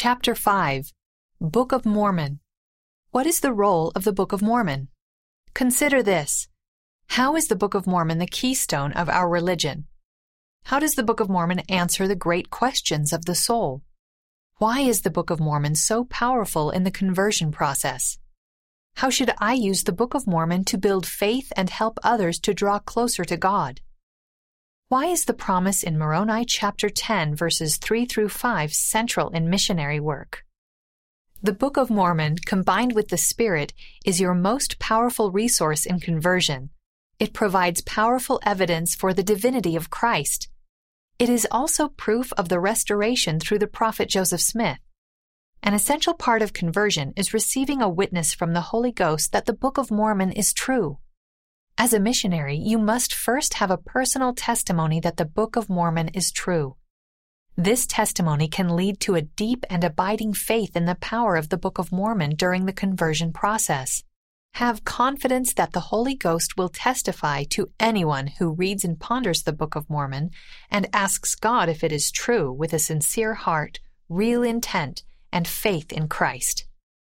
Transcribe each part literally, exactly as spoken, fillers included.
Chapter five. Book of Mormon. What is the role of the Book of Mormon? Consider this. How is the Book of Mormon the keystone of our religion? How does the Book of Mormon answer the great questions of the soul? Why is the Book of Mormon so powerful in the conversion process? How should I use the Book of Mormon to build faith and help others to draw closer to God? Why is the promise in Moroni chapter ten, verses three through five central in missionary work? The Book of Mormon, combined with the Spirit, is your most powerful resource in conversion. It provides powerful evidence for the divinity of Christ. It is also proof of the restoration through the prophet Joseph Smith. An essential part of conversion is receiving a witness from the Holy Ghost that the Book of Mormon is true. As a missionary, you must first have a personal testimony that the Book of Mormon is true. This testimony can lead to a deep and abiding faith in the power of the Book of Mormon during the conversion process. Have confidence that the Holy Ghost will testify to anyone who reads and ponders the Book of Mormon and asks God if it is true with a sincere heart, real intent, and faith in Christ.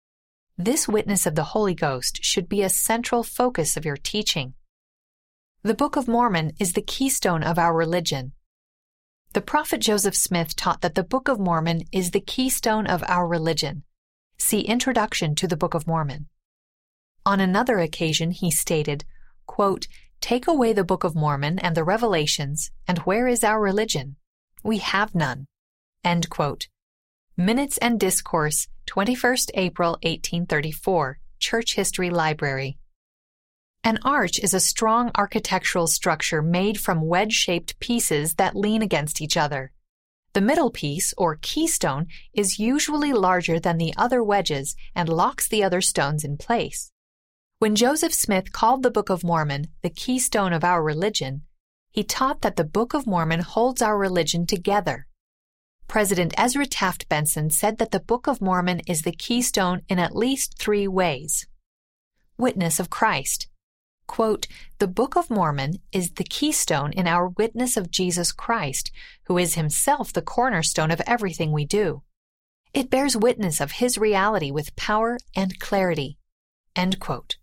This witness of the Holy Ghost should be a central focus of your teaching. The Book of Mormon is the keystone of our religion. The prophet Joseph Smith taught that the Book of Mormon is the keystone of our religion. See Introduction to the Book of Mormon. On another occasion, he stated, quote, "Take away the Book of Mormon and the Revelations, and where is our religion? We have none." End quote. Minutes and Discourse, twenty-first April eighteen thirty-four, Church History Library. An arch is a strong architectural structure made from wedge-shaped pieces that lean against each other. The middle piece, or keystone, is usually larger than the other wedges and locks the other stones in place. When Joseph Smith called the Book of Mormon the keystone of our religion, he taught that the Book of Mormon holds our religion together. President Ezra Taft Benson said that the Book of Mormon is the keystone in at least three ways. Witness of Christ. Quote, "The Book of Mormon is the keystone in our witness of Jesus Christ, who is himself the cornerstone of everything we do. It bears witness of his reality with power and clarity." End quote.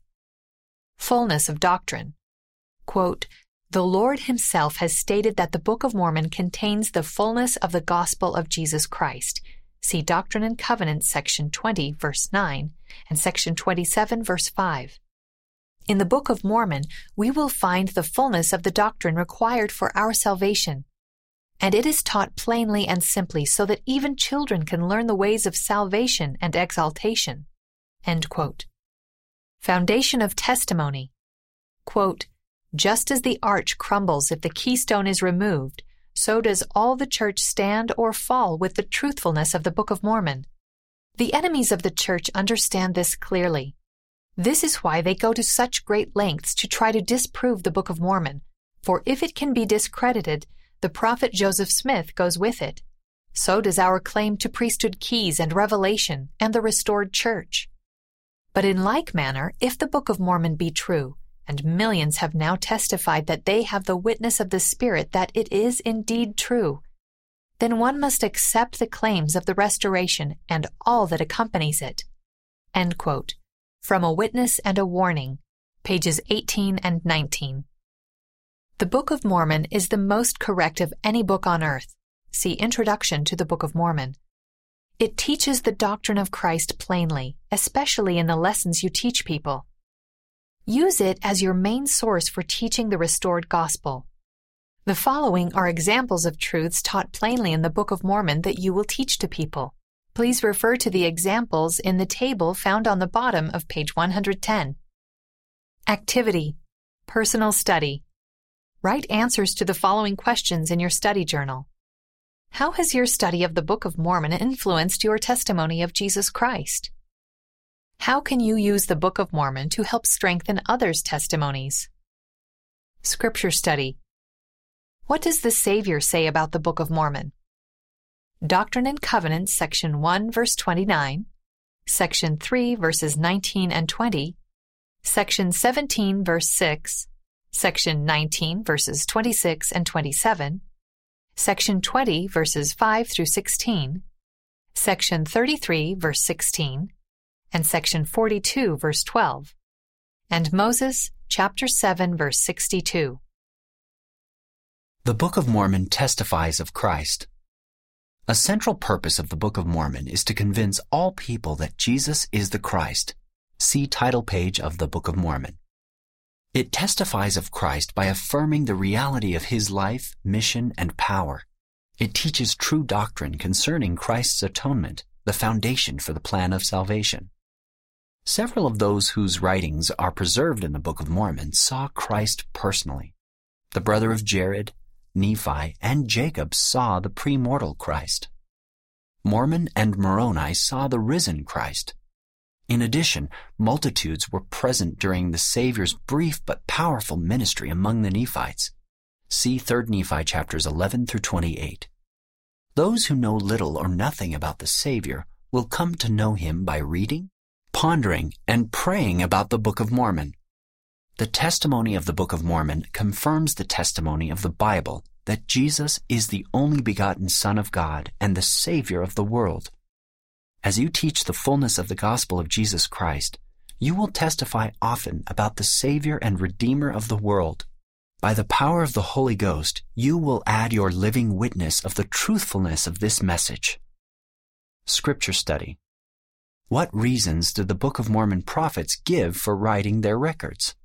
Fullness of doctrine. Quote, "The Lord himself has stated that the Book of Mormon contains the fullness of the gospel of Jesus Christ." See Doctrine and Covenants, section twenty, verse nine, and section twenty-seven, verse five. In the Book of Mormon, we will find the fullness of the doctrine required for our salvation, and it is taught plainly and simply so that even children can learn the ways of salvation and exaltation. End quote. Foundation of testimony. Quote, "Just as the arch crumbles if the keystone is removed, so does all the church stand or fall with the truthfulness of the Book of Mormon. The enemies of the church understand this clearly. This is why they go to such great lengths to try to disprove the Book of Mormon, for if it can be discredited, the prophet Joseph Smith goes with it. So does our claim to priesthood keys and revelation and the restored church. But in like manner, if the Book of Mormon be true, and millions have now testified that they have the witness of the Spirit that it is indeed true, then one must accept the claims of the restoration and all that accompanies it." End quote. From A Witness and a Warning, pages eighteen and nineteen. The Book of Mormon is the most correct of any book on earth. See Introduction to the Book of Mormon. It teaches the doctrine of Christ plainly, especially in the lessons you teach people. Use it as your main source for teaching the restored gospel. The following are examples of truths taught plainly in the Book of Mormon that you will teach to people. Please refer to the examples in the table found on the bottom of page one hundred ten. Activity. Personal study. Write answers to the following questions in your study journal. How has your study of the Book of Mormon influenced your testimony of Jesus Christ? How can you use the Book of Mormon to help strengthen others' testimonies? Scripture study. What does the Savior say about the Book of Mormon? Doctrine and Covenants, section one, verse twenty-nine, section three, verses nineteen and twenty, section seventeen, verse six, section nineteen, verses twenty-six and twenty-seven, section twenty, verses five through sixteen, Section thirty-three, verse sixteen, and Section forty-two, verse twelve, and Moses, chapter seven, verse sixty-two. The Book of Mormon testifies of Christ. A central purpose of the Book of Mormon is to convince all people that Jesus is the Christ. See title page of the Book of Mormon. It testifies of Christ by affirming the reality of his life, mission, and power. It teaches true doctrine concerning Christ's atonement, the foundation for the plan of salvation. Several of those whose writings are preserved in the Book of Mormon saw Christ personally. The brother of Jared, Nephi, and Jacob saw the premortal Christ. Mormon and Moroni saw the risen Christ. In addition, multitudes were present during the Savior's brief but powerful ministry among the Nephites. See Third Nephi chapters eleven through twenty-eight. Those who know little or nothing about the Savior will come to know him by reading, pondering, and praying about the Book of Mormon. The testimony of the Book of Mormon confirms the testimony of the Bible that Jesus is the only begotten Son of God and the Savior of the world. As you teach the fullness of the gospel of Jesus Christ, you will testify often about the Savior and Redeemer of the world. By the power of the Holy Ghost, you will add your living witness of the truthfulness of this message. Scripture study. What reasons did the Book of Mormon prophets give for writing their records?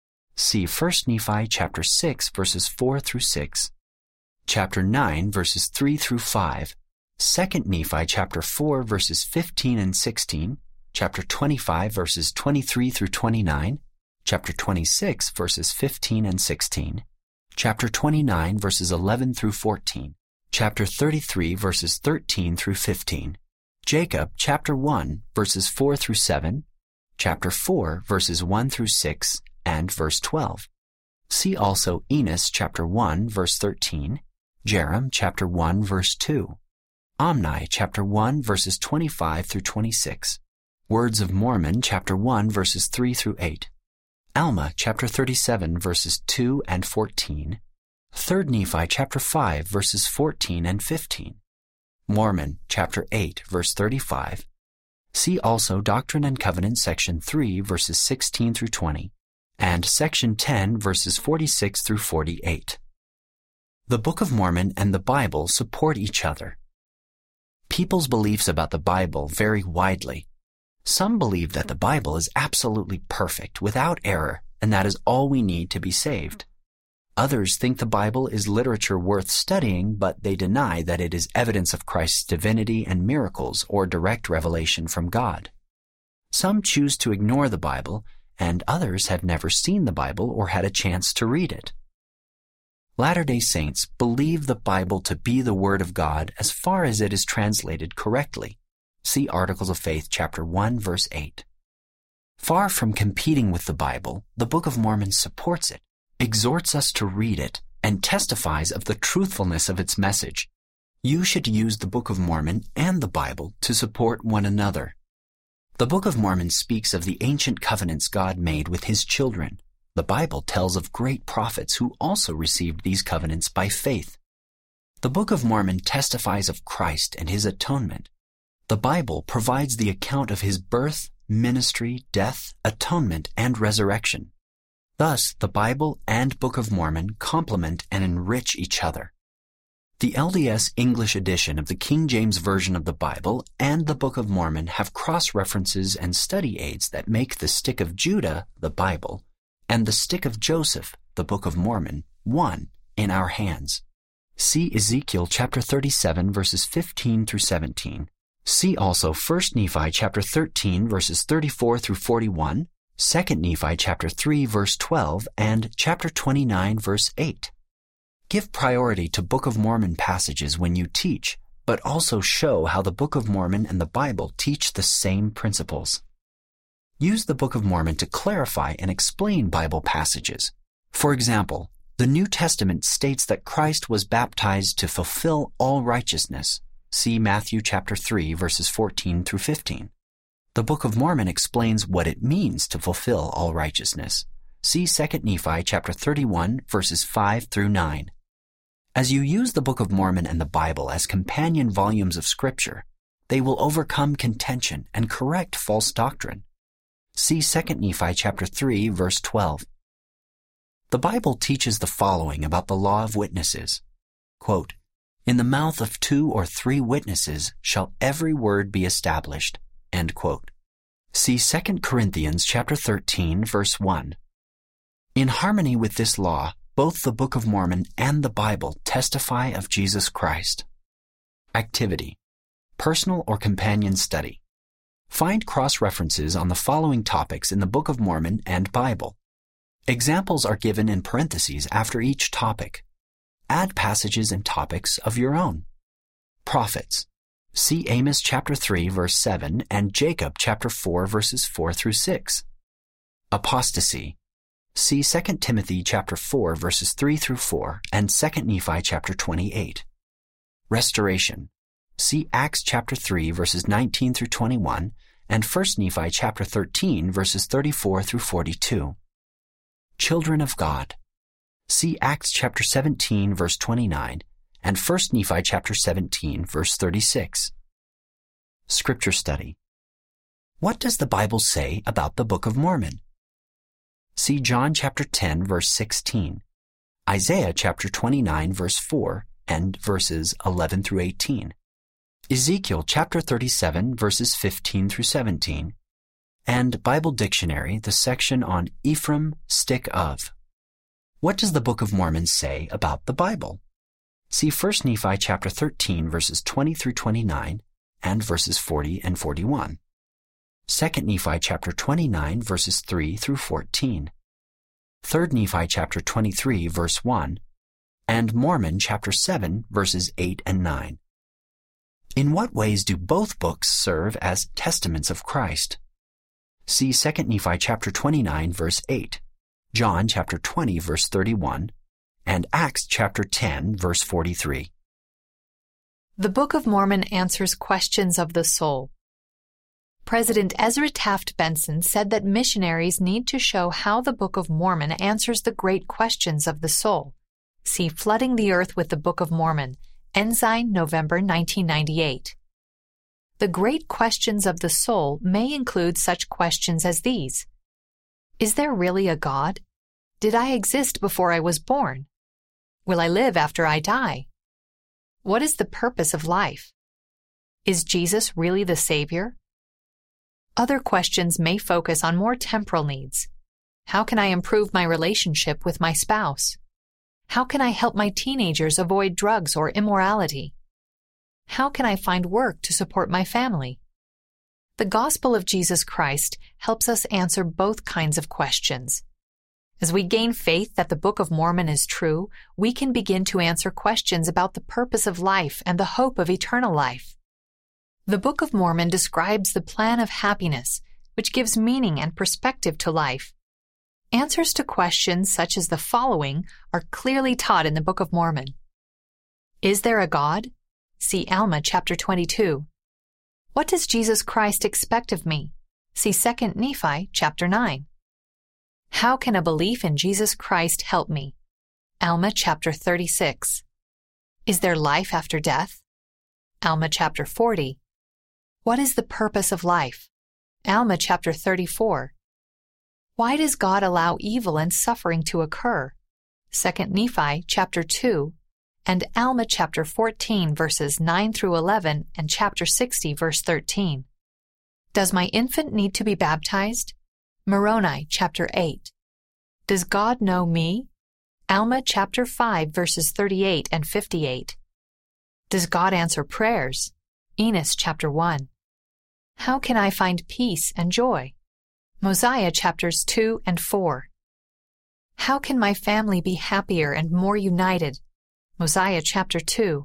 See First Nephi chapter six verses four through six, chapter nine verses three through five, Second Nephi chapter four verses fifteen and sixteen, chapter twenty-five verses twenty-three through twenty-nine, chapter twenty-six verses fifteen and sixteen, chapter twenty-nine verses eleven through fourteen, chapter thirty-three verses thirteen through fifteen, Jacob chapter one verses four through seven, chapter four verses one through six, and verse twelve. See also Enos chapter one verse thirteen, Jerem chapter one verse two, Omni chapter one verses twenty-five through twenty-six, Words of Mormon chapter one verses three through eight, Alma chapter thirty-seven verses two and fourteen, Third Nephi chapter five verses fourteen and fifteen, Mormon chapter eight verse thirty-five. See also Doctrine and Covenants section three verses sixteen through twenty, and section ten verses forty-six through forty-eight. The Book of Mormon and the Bible support each other. People's beliefs about the Bible vary widely. Some believe that the Bible is absolutely perfect, without error, and that is all we need to be saved. Others think the Bible is literature worth studying, but they deny that it is evidence of Christ's divinity and miracles or direct revelation from God. Some choose to ignore the Bible, and others have never seen the Bible or had a chance to read it. Latter-day Saints believe the Bible to be the Word of God as far as it is translated correctly. See Articles of Faith, chapter one, verse eight. Far from competing with the Bible, the Book of Mormon supports it, exhorts us to read it, and testifies of the truthfulness of its message. You should use the Book of Mormon and the Bible to support one another. The Book of Mormon speaks of the ancient covenants God made with his children. The Bible tells of great prophets who also received these covenants by faith. The Book of Mormon testifies of Christ and his atonement. The Bible provides the account of his birth, ministry, death, atonement, and resurrection. Thus, the Bible and Book of Mormon complement and enrich each other. The L D S English edition of the King James Version of the Bible and the Book of Mormon have cross-references and study aids that make the Stick of Judah, the Bible, and the Stick of Joseph, the Book of Mormon, one in our hands. See Ezekiel chapter thirty-seven verses fifteen through seventeen. See also First Nephi chapter thirteen verses thirty-four through forty-one, Second Nephi chapter three verse twelve, and chapter twenty-nine verse eight. Give priority to Book of Mormon passages when you teach, but also show how the Book of Mormon and the Bible teach the same principles. Use the Book of Mormon to clarify and explain Bible passages. For example, the New Testament states that Christ was baptized to fulfill all righteousness. See Matthew chapter three verses fourteen through fifteen. The Book of Mormon explains what it means to fulfill all righteousness. See Second Nephi chapter thirty-one verses five through nine. As you use the Book of Mormon and the Bible as companion volumes of Scripture, They will overcome contention and correct false doctrine. See Second Nephi chapter three, verse twelve. The Bible teaches the following about the law of witnesses. Quote, "In the mouth of two or three witnesses shall every word be established." End quote. See Second Corinthians chapter thirteen, verse one. In harmony with this law, both the Book of Mormon and the Bible testify of Jesus Christ. Activity: personal or companion study. Find cross-references on the following topics in the Book of Mormon and Bible. Examples are given in parentheses after each topic. Add passages and topics of your own. Prophets. See Amos chapter three, verse seven, and Jacob chapter four, verses four through six. Apostasy. See Second Timothy chapter four, verses three through four, and Second Nephi chapter twenty-eight. Restoration. See Acts chapter three, verses nineteen through twenty-one, and First Nephi chapter thirteen, verses thirty-four through forty-two. Children of God. See Acts chapter seventeen, verse twenty-nine, and First Nephi chapter seventeen, verse thirty-six. Scripture study. What does the Bible say about the Book of Mormon? See John chapter ten, verse sixteen, Isaiah chapter twenty-nine, verse four, and verses eleven through eighteen, Ezekiel chapter thirty-seven, verses fifteen through seventeen, and Bible Dictionary, the section on Ephraim, stick of. What does the Book of Mormon say about the Bible? See First Nephi chapter thirteen, verses twenty through twenty-nine, and verses forty and forty-one. Second Nephi chapter twenty-nine, verses three through fourteen. Third Nephi chapter twenty-three, verse one, and Mormon chapter seven, verses eight and nine. In what ways do both books serve as testaments of Christ? See Second Nephi chapter twenty-nine, verse eight, John chapter twenty, verse thirty-one, and Acts chapter ten, verse forty-three. The Book of Mormon answers questions of the soul. President Ezra Taft Benson said that missionaries need to show how the Book of Mormon answers the great questions of the soul. See Flooding the Earth with the Book of Mormon, Ensign, November nineteen ninety-eight. The great questions of the soul may include such questions as these. Is there really a God? Did I exist before I was born? Will I live after I die? What is the purpose of life? Is Jesus really the Savior? Other questions may focus on more temporal needs. How can I improve my relationship with my spouse? How can I help my teenagers avoid drugs or immorality? How can I find work to support my family? The gospel of Jesus Christ helps us answer both kinds of questions. As we gain faith that the Book of Mormon is true, we can begin to answer questions about the purpose of life and the hope of eternal life. The Book of Mormon describes the plan of happiness, which gives meaning and perspective to life. Answers to questions such as the following are clearly taught in the Book of Mormon. Is there a God? See Alma chapter twenty-two. What does Jesus Christ expect of me? See Second Nephi chapter nine. How can a belief in Jesus Christ help me? Alma chapter thirty-six. Is there life after death? Alma chapter forty. What is the purpose of life? Alma chapter thirty-four. Why does God allow evil and suffering to occur? Second Nephi chapter two and Alma chapter fourteen verses nine through eleven and chapter sixty verse thirteen. Does my infant need to be baptized? Moroni chapter eight. Does God know me? Alma chapter five verses thirty-eight and fifty-eight. Does God answer prayers? Enos chapter one. How can I find peace and joy? Mosiah chapters two and four. How can my family be happier and more united? Mosiah chapter two.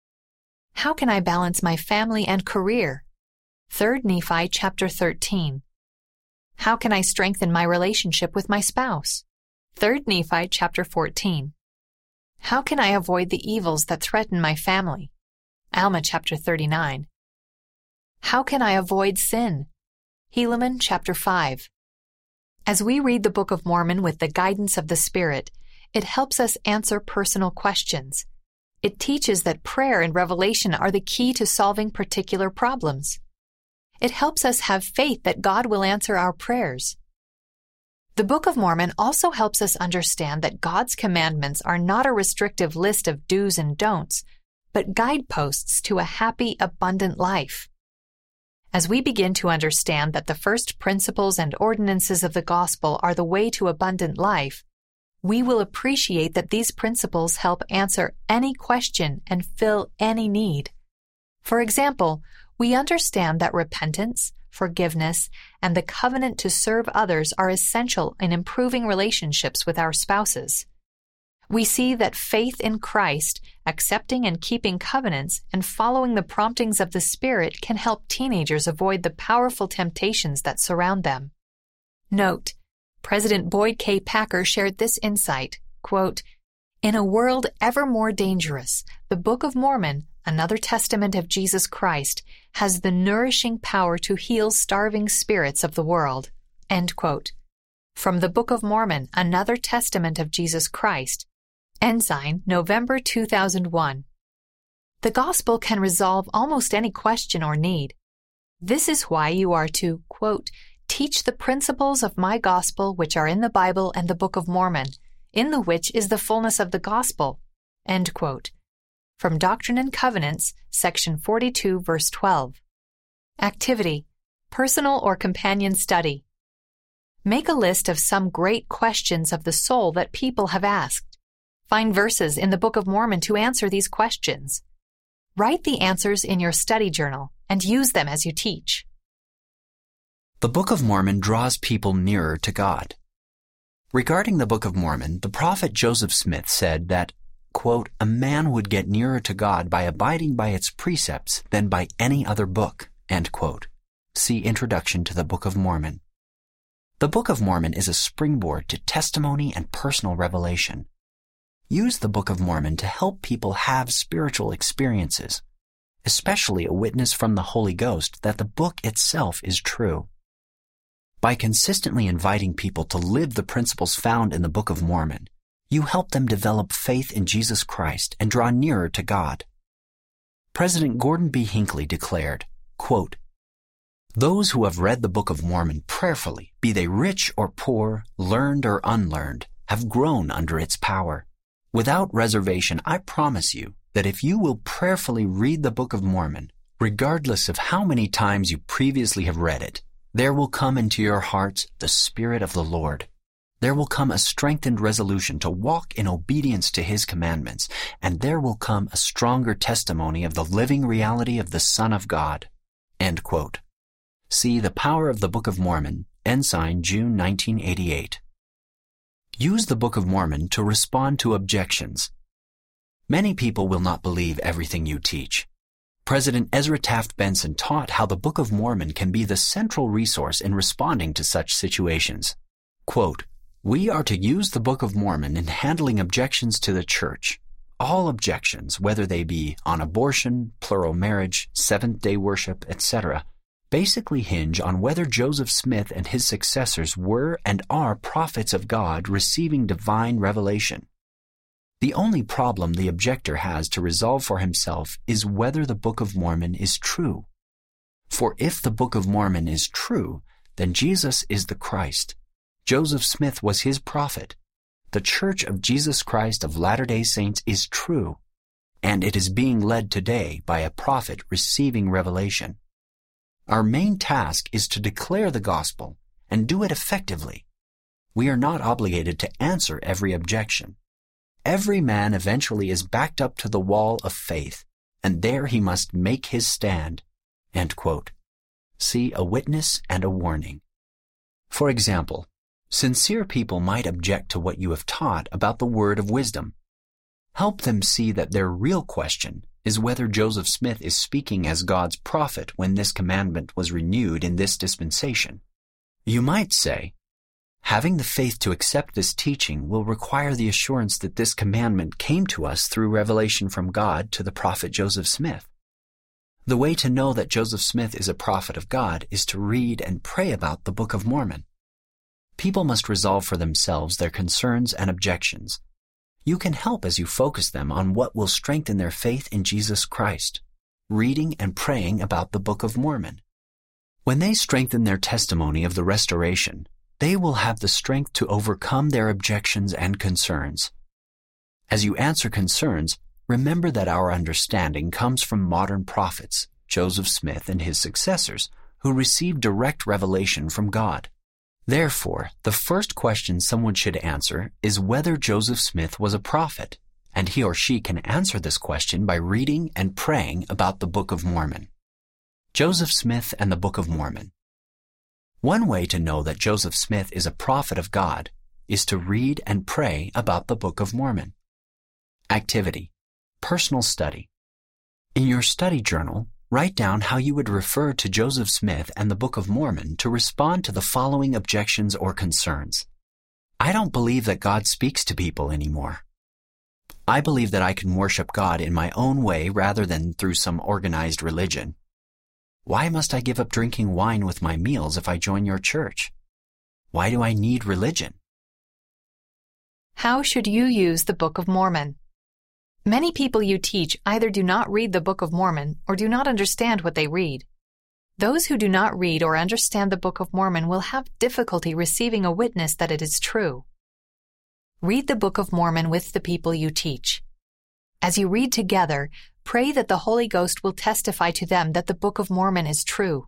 How can I balance my family and career? Third Nephi chapter thirteen. How can I strengthen my relationship with my spouse? Third Nephi chapter fourteen. How can I avoid the evils that threaten my family? Alma chapter thirty-nine. How can I avoid sin? Helaman chapter five. As we read the Book of Mormon with the guidance of the Spirit, it helps us answer personal questions. It teaches that prayer and revelation are the key to solving particular problems. It helps us have faith that God will answer our prayers. The Book of Mormon also helps us understand that God's commandments are not a restrictive list of do's and don'ts, but guideposts to a happy, abundant life. As we begin to understand that the first principles and ordinances of the gospel are the way to abundant life, we will appreciate that these principles help answer any question and fill any need. For example, we understand that repentance, forgiveness, and the covenant to serve others are essential in improving relationships with our spouses. We see that faith in Christ, accepting and keeping covenants, and following the promptings of the Spirit can help teenagers avoid the powerful temptations that surround them. Note, President Boyd K. Packer shared this insight, quote, "In a world ever more dangerous, the Book of Mormon, another testament of Jesus Christ, has the nourishing power to heal starving spirits of the world." End quote. From the Book of Mormon, another testament of Jesus Christ. Ensign, November two thousand one. The gospel can resolve almost any question or need. This is why you are to, quote, "teach the principles of my gospel which are in the Bible and the Book of Mormon, in the which is the fullness of the gospel." End quote. From Doctrine and Covenants, section forty-two, verse twelve. Activity: personal or companion study. Make a list of some great questions of the soul that people have asked. Find verses in the Book of Mormon to answer these questions. Write the answers in your study journal and use them as you teach. The Book of Mormon draws people nearer to God. Regarding the Book of Mormon, the prophet Joseph Smith said that, quote, "a man would get nearer to God by abiding by its precepts than by any other book," end quote. See Introduction to the Book of Mormon. The Book of Mormon is a springboard to testimony and personal revelation. Use the Book of Mormon to help people have spiritual experiences, especially a witness from the Holy Ghost that the book itself is true. By consistently inviting people to live the principles found in the Book of Mormon, you help them develop faith in Jesus Christ and draw nearer to God. President Gordon B. Hinckley declared, quote, "Those who have read the Book of Mormon prayerfully, be they rich or poor, learned or unlearned, have grown under its power. Without reservation, I promise you that if you will prayerfully read the Book of Mormon, regardless of how many times you previously have read it, there will come into your hearts the Spirit of the Lord. There will come a strengthened resolution to walk in obedience to His commandments, and there will come a stronger testimony of the living reality of the Son of God." End quote. See The Power of the Book of Mormon, Ensign, June nineteen eighty-eight. Use the Book of Mormon to respond to objections. Many people will not believe everything you teach. President Ezra Taft Benson taught how the Book of Mormon can be the central resource in responding to such situations. Quote, "We are to use the Book of Mormon in handling objections to the church. All objections, whether they be on abortion, plural marriage, Seventh-day worship, et cetera, basically hinge on whether Joseph Smith and his successors were and are prophets of God receiving divine revelation. The only problem the objector has to resolve for himself is whether the Book of Mormon is true. For if the Book of Mormon is true, then Jesus is the Christ. Joseph Smith was his prophet. The Church of Jesus Christ of Latter-day Saints is true, and it is being led today by a prophet receiving revelation. Our main task is to declare the gospel and do it effectively. We are not obligated to answer every objection. Every man eventually is backed up to the wall of faith, and there he must make his stand." End quote. See A Witness and a Warning. For example, sincere people might object to what you have taught about the word of wisdom. Help them see that their real question is whether Joseph Smith is speaking as God's prophet when this commandment was renewed in this dispensation. You might say, having the faith to accept this teaching will require the assurance that this commandment came to us through revelation from God to the prophet Joseph Smith. The way to know that Joseph Smith is a prophet of God is to read and pray about the Book of Mormon. People must resolve for themselves their concerns and objections. You can help as you focus them on what will strengthen their faith in Jesus Christ, reading and praying about the Book of Mormon. When they strengthen their testimony of the restoration, they will have the strength to overcome their objections and concerns. As you answer concerns, remember that our understanding comes from modern prophets, Joseph Smith and his successors, who received direct revelation from God. Therefore, the first question someone should answer is whether Joseph Smith was a prophet, and he or she can answer this question by reading and praying about the Book of Mormon. Joseph Smith and the Book of Mormon. One way to know that Joseph Smith is a prophet of God is to read and pray about the Book of Mormon. Activity: personal study. In your study journal, write down how you would refer to Joseph Smith and the Book of Mormon to respond to the following objections or concerns. I don't believe that God speaks to people anymore. I believe that I can worship God in my own way rather than through some organized religion. Why must I give up drinking wine with my meals if I join your church? Why do I need religion? How should you use the Book of Mormon? Many people you teach either do not read the Book of Mormon or do not understand what they read. Those who do not read or understand the Book of Mormon will have difficulty receiving a witness that it is true. Read the Book of Mormon with the people you teach. As you read together, pray that the Holy Ghost will testify to them that the Book of Mormon is true.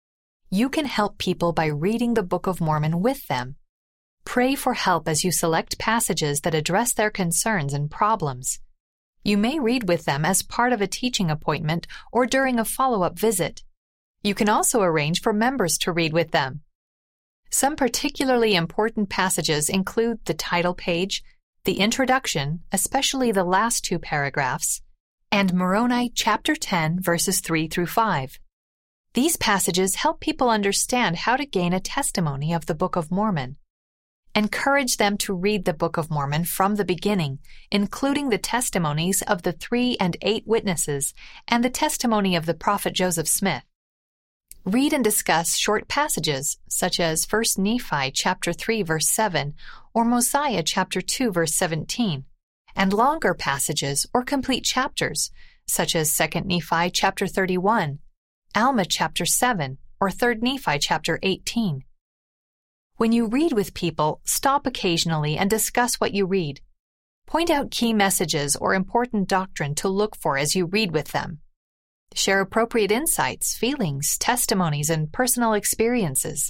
You can help people by reading the Book of Mormon with them. Pray for help as you select passages that address their concerns and problems. You may read with them as part of a teaching appointment or during a follow-up visit. You can also arrange for members to read with them. Some particularly important passages include the title page, the introduction, especially the last two paragraphs, and Moroni chapter ten, verses three through five. These passages help people understand how to gain a testimony of the Book of Mormon. Encourage them to read the Book of Mormon from the beginning, including the testimonies of the three and eight witnesses and the testimony of the prophet Joseph Smith. Read and discuss short passages, such as First Nephi chapter three, verse seven, or Mosiah chapter two, verse seventeen, and longer passages or complete chapters, such as Second Nephi chapter thirty-one, Alma chapter seven, or Third Nephi chapter eighteen. When you read with people, stop occasionally and discuss what you read. Point out key messages or important doctrine to look for as you read with them. Share appropriate insights, feelings, testimonies, and personal experiences.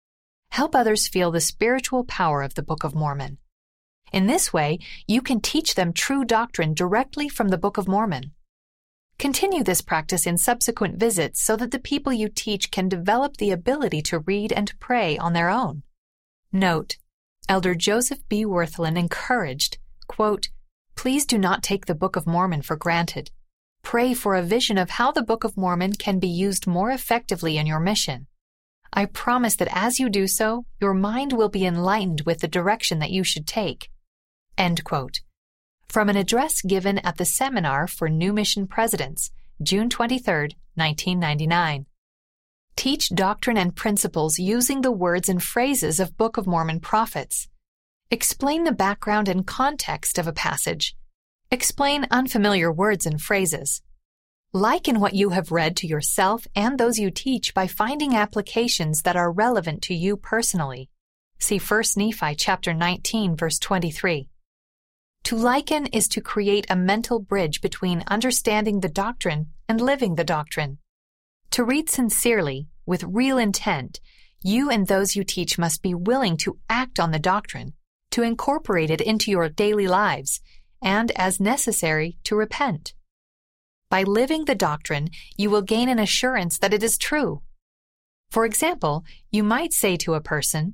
Help others feel the spiritual power of the Book of Mormon. In this way, you can teach them true doctrine directly from the Book of Mormon. Continue this practice in subsequent visits so that the people you teach can develop the ability to read and pray on their own. Note: Elder Joseph B. Wirthlin encouraged, quote, "Please do not take the Book of Mormon for granted. Pray for a vision of how the Book of Mormon can be used more effectively in your mission. I promise that as you do so, your mind will be enlightened with the direction that you should take." End quote. From an address given at the Seminar for New Mission Presidents, June twenty-third, nineteen ninety-nine. Teach doctrine and principles using the words and phrases of Book of Mormon prophets. Explain the background and context of a passage. Explain unfamiliar words and phrases. Liken what you have read to yourself and those you teach by finding applications that are relevant to you personally. See First Nephi chapter nineteen, verse twenty-three. To liken is to create a mental bridge between understanding the doctrine and living the doctrine. To read sincerely, with real intent, you and those you teach must be willing to act on the doctrine, to incorporate it into your daily lives, and, as necessary, to repent. By living the doctrine, you will gain an assurance that it is true. For example, you might say to a person,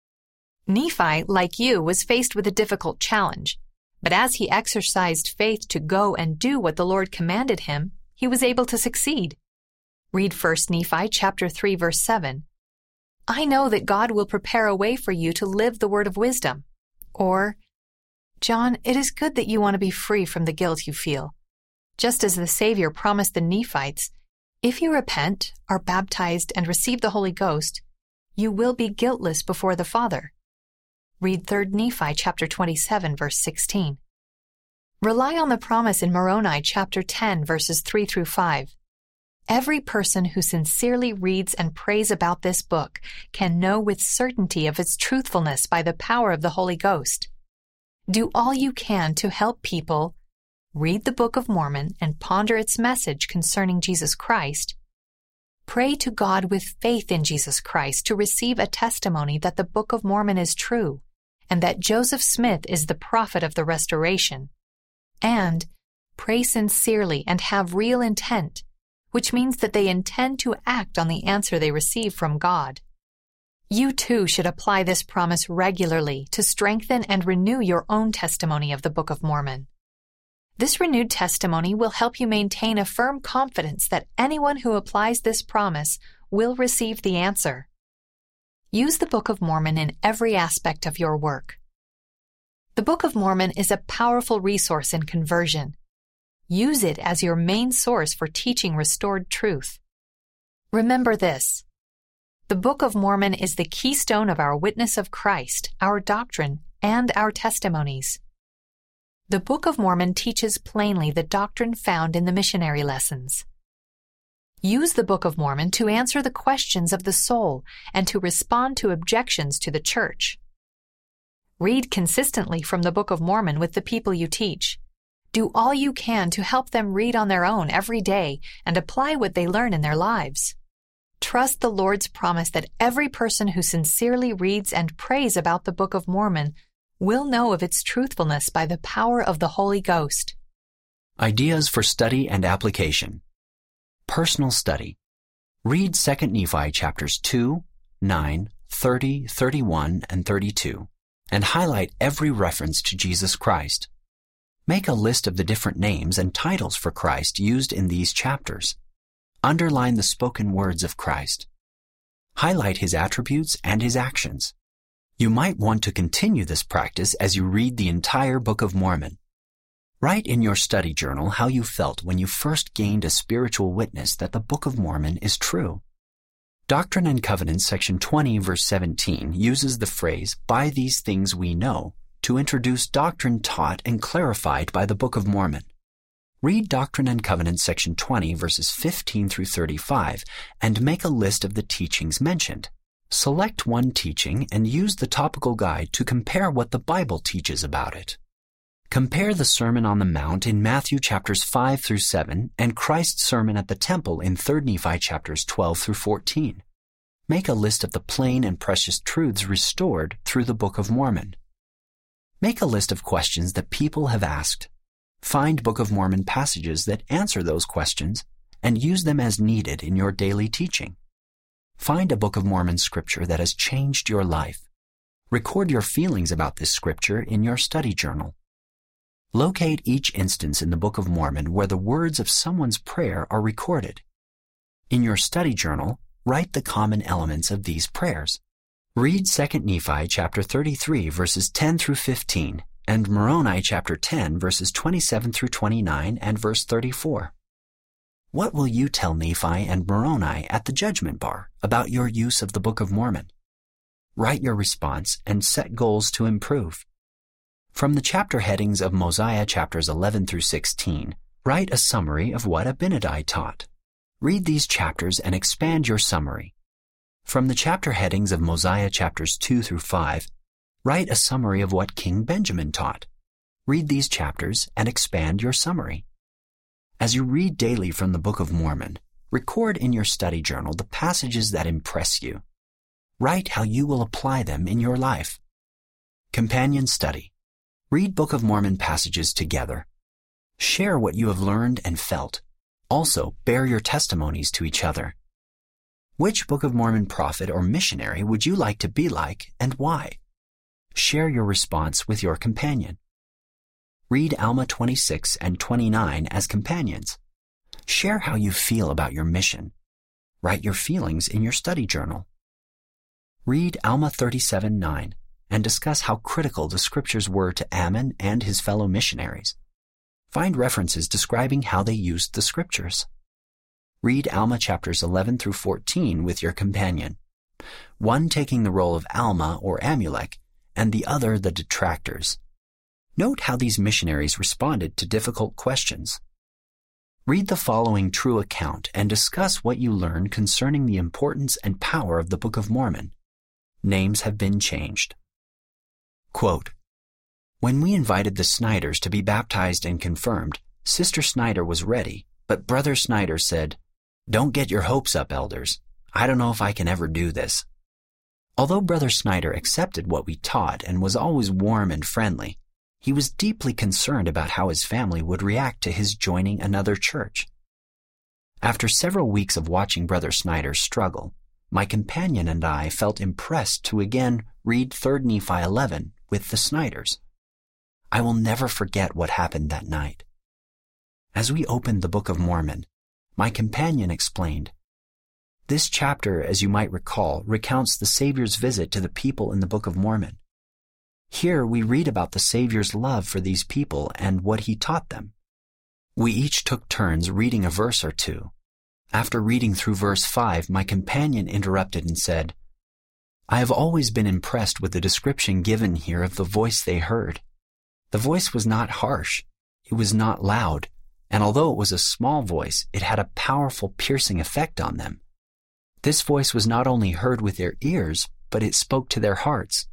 "Nephi, like you, was faced with a difficult challenge, but as he exercised faith to go and do what the Lord commanded him, he was able to succeed." Read First Nephi chapter three, verse seven. "I know that God will prepare a way for you to live the word of wisdom." Or, "John, it is good that you want to be free from the guilt you feel. Just as the Savior promised the Nephites, if you repent, are baptized, and receive the Holy Ghost, you will be guiltless before the Father." Read Third Nephi chapter twenty-seven, verse sixteen. Rely on the promise in Moroni chapter ten, verses three through five. Every person who sincerely reads and prays about this book can know with certainty of its truthfulness by the power of the Holy Ghost. Do all you can to help people read the Book of Mormon and ponder its message concerning Jesus Christ. Pray to God with faith in Jesus Christ to receive a testimony that the Book of Mormon is true and that Joseph Smith is the prophet of the restoration. And pray sincerely and have real intent, which means that they intend to act on the answer they receive from God. You too should apply this promise regularly to strengthen and renew your own testimony of the Book of Mormon. This renewed testimony will help you maintain a firm confidence that anyone who applies this promise will receive the answer. Use the Book of Mormon in every aspect of your work. The Book of Mormon is a powerful resource in conversion. Use it as your main source for teaching restored truth. Remember this: the Book of Mormon is the keystone of our witness of Christ, our doctrine, and our testimonies. The Book of Mormon teaches plainly the doctrine found in the missionary lessons. Use the Book of Mormon to answer the questions of the soul and to respond to objections to the church. Read consistently from the Book of Mormon with the people you teach. Do all you can to help them read on their own every day and apply what they learn in their lives. Trust the Lord's promise that every person who sincerely reads and prays about the Book of Mormon will know of its truthfulness by the power of the Holy Ghost. Ideas for study and application. Personal study. Read Second Nephi chapters two, nine, thirty, thirty-one, and thirty-two, and highlight every reference to Jesus Christ. Make a list of the different names and titles for Christ used in these chapters. Underline the spoken words of Christ. Highlight his attributes and his actions. You might want to continue this practice as you read the entire Book of Mormon. Write in your study journal how you felt when you first gained a spiritual witness that the Book of Mormon is true. Doctrine and Covenants, section twenty, verse seventeen, uses the phrase, "By these things we know," to introduce doctrine taught and clarified by the Book of Mormon. Read Doctrine and Covenants, section twenty, verses fifteen through thirty-five, and make a list of the teachings mentioned. Select one teaching and use the topical guide to compare what the Bible teaches about it. Compare the Sermon on the Mount in Matthew chapters five through seven and Christ's sermon at the temple in Third Nephi chapters twelve through fourteen. Make a list of the plain and precious truths restored through the Book of Mormon. Make a list of questions that people have asked. Find Book of Mormon passages that answer those questions and use them as needed in your daily teaching. Find a Book of Mormon scripture that has changed your life. Record your feelings about this scripture in your study journal. Locate each instance in the Book of Mormon where the words of someone's prayer are recorded. In your study journal, write the common elements of these prayers. Read Second Nephi chapter thirty-three, verses ten through fifteen, and Moroni chapter ten, verses twenty-seven through twenty-nine, and verse thirty-four. What will you tell Nephi and Moroni at the judgment bar about your use of the Book of Mormon? Write your response and set goals to improve. From the chapter headings of Mosiah chapters eleven through sixteen, write a summary of what Abinadi taught. Read these chapters and expand your summary. From the chapter headings of Mosiah chapters two through five, write a summary of what King Benjamin taught. Read these chapters and expand your summary. As you read daily from the Book of Mormon, record in your study journal the passages that impress you. Write how you will apply them in your life. Companion study. Read Book of Mormon passages together. Share what you have learned and felt. Also, bear your testimonies to each other. Which Book of Mormon prophet or missionary would you like to be like, and why? Share your response with your companion. Read Alma twenty-six and twenty-nine as companions. Share how you feel about your mission. Write your feelings in your study journal. Read Alma thirty-seven nine and discuss how critical the scriptures were to Ammon and his fellow missionaries. Find references describing how they used the scriptures. Read Alma chapters eleven through fourteen with your companion, one taking the role of Alma or Amulek, and the other the detractors. Note how these missionaries responded to difficult questions. Read the following true account and discuss what you learn concerning the importance and power of the Book of Mormon. Names have been changed. Quote, "When we invited the Snyders to be baptized and confirmed, Sister Snyder was ready, but Brother Snyder said, 'Don't get your hopes up, elders. I don't know if I can ever do this.' Although Brother Snyder accepted what we taught and was always warm and friendly, he was deeply concerned about how his family would react to his joining another church. After several weeks of watching Brother Snyder's struggle, my companion and I felt impressed to again read Third Nephi eleven with the Snyders. I will never forget what happened that night. As we opened the Book of Mormon, my companion explained, 'This chapter, as you might recall, recounts the Savior's visit to the people in the Book of Mormon. Here we read about the Savior's love for these people and what he taught them. We each took turns reading a verse or two. After reading through verse five, my companion interrupted and said, 'I have always been impressed with the description given here of the voice they heard. The voice was not harsh, it was not loud, and although it was a small voice, it had a powerful piercing effect on them. This voice was not only heard with their ears, but it spoke to their hearts.'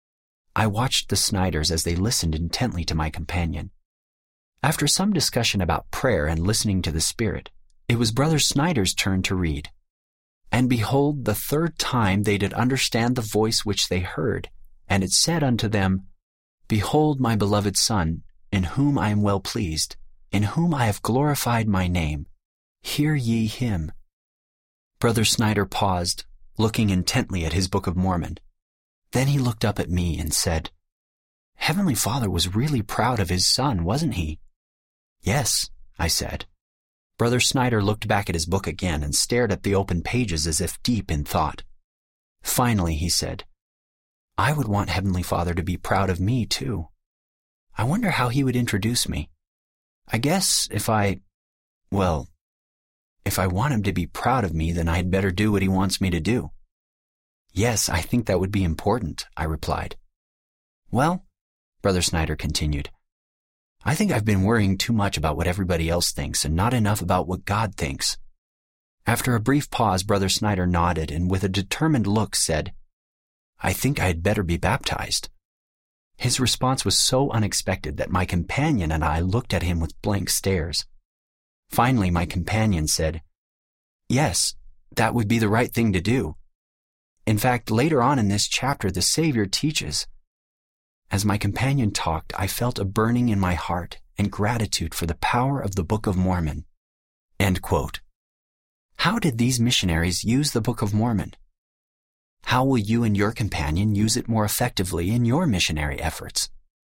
I watched the Snyders as they listened intently to my companion. After some discussion about prayer and listening to the Spirit, it was Brother Snyder's turn to read. 'And behold, the third time they did understand the voice which they heard, and it said unto them, Behold my beloved Son, in whom I am well pleased, in whom I have glorified my name. Hear ye him.' Brother Snyder paused, looking intently at his Book of Mormon. Then he looked up at me and said, 'Heavenly Father was really proud of his son, wasn't he?' 'Yes,' I said. Brother Snyder looked back at his book again and stared at the open pages as if deep in thought. Finally, he said, 'I would want Heavenly Father to be proud of me, too. I wonder how he would introduce me. I guess if I, well, if I want him to be proud of me, then I'd better do what he wants me to do.' 'Yes, I think that would be important,' I replied. 'Well,' Brother Snyder continued, 'I think I've been worrying too much about what everybody else thinks and not enough about what God thinks.' After a brief pause, Brother Snyder nodded and with a determined look said, 'I think I had better be baptized.' His response was so unexpected that my companion and I looked at him with blank stares. Finally, my companion said, 'Yes, that would be the right thing to do. In fact, later on in this chapter, the Savior teaches.' As my companion talked, I felt a burning in my heart and gratitude for the power of the Book of Mormon." End quote. How did these missionaries use the Book of Mormon? How will you and your companion use it more effectively in your missionary efforts?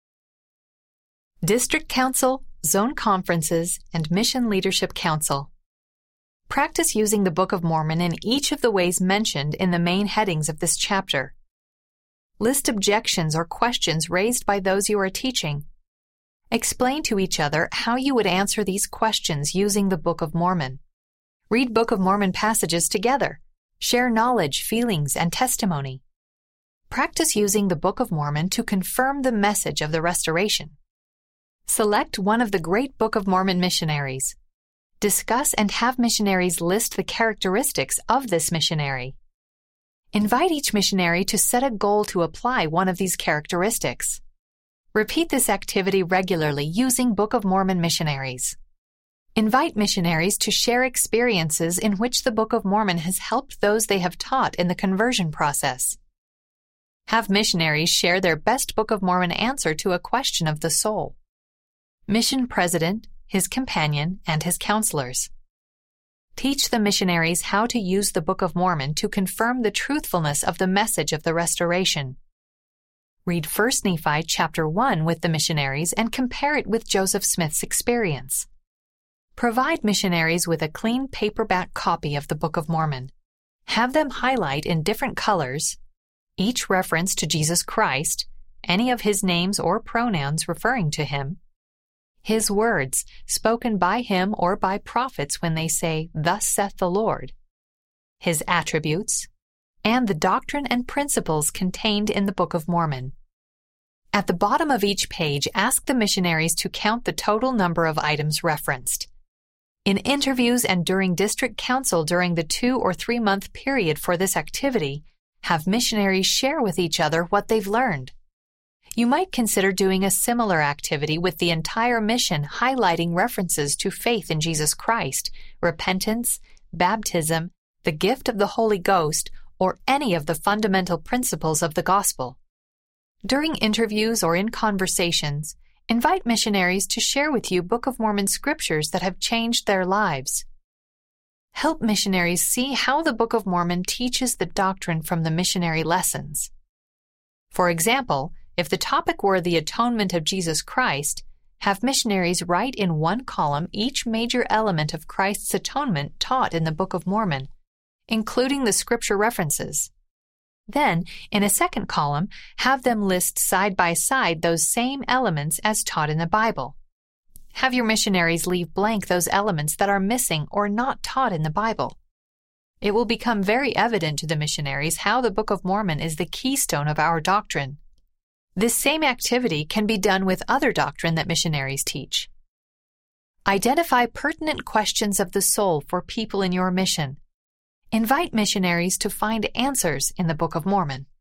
District Council, Zone Conferences, and Mission Leadership Council. Practice using the Book of Mormon in each of the ways mentioned in the main headings of this chapter. List objections or questions raised by those you are teaching. Explain to each other how you would answer these questions using the Book of Mormon. Read Book of Mormon passages together. Share knowledge, feelings, and testimony. Practice using the Book of Mormon to confirm the message of the restoration. Select one of the great Book of Mormon missionaries. Discuss and have missionaries list the characteristics of this missionary. Invite each missionary to set a goal to apply one of these characteristics. Repeat this activity regularly using Book of Mormon missionaries. Invite missionaries to share experiences in which the Book of Mormon has helped those they have taught in the conversion process. Have missionaries share their best Book of Mormon answer to a question of the soul. Mission President, his companion, and his counselors. Teach the missionaries how to use the Book of Mormon to confirm the truthfulness of the message of the restoration. Read First Nephi chapter one with the missionaries and compare it with Joseph Smith's experience. Provide missionaries with a clean paperback copy of the Book of Mormon. Have them highlight in different colors each reference to Jesus Christ, any of his names or pronouns referring to him, his words spoken by him or by prophets when they say, "Thus saith the Lord," his attributes, and the doctrine and principles contained in the Book of Mormon. At the bottom of each page, ask the missionaries to count the total number of items referenced. In interviews and during district council during the two or three month period for this activity, have missionaries share with each other what they've learned. You might consider doing a similar activity with the entire mission, highlighting references to faith in Jesus Christ, repentance, baptism, the gift of the Holy Ghost, or any of the fundamental principles of the gospel. During interviews or in conversations, invite missionaries to share with you Book of Mormon scriptures that have changed their lives. Help missionaries see how the Book of Mormon teaches the doctrine from the missionary lessons. For example, if the topic were the atonement of Jesus Christ, have missionaries write in one column each major element of Christ's atonement taught in the Book of Mormon, including the scripture references. Then, in a second column, have them list side by side those same elements as taught in the Bible. Have your missionaries leave blank those elements that are missing or not taught in the Bible. It will become very evident to the missionaries how the Book of Mormon is the keystone of our doctrine. This same activity can be done with other doctrine that missionaries teach. Identify pertinent questions of the soul for people in your mission. Invite missionaries to find answers in the Book of Mormon.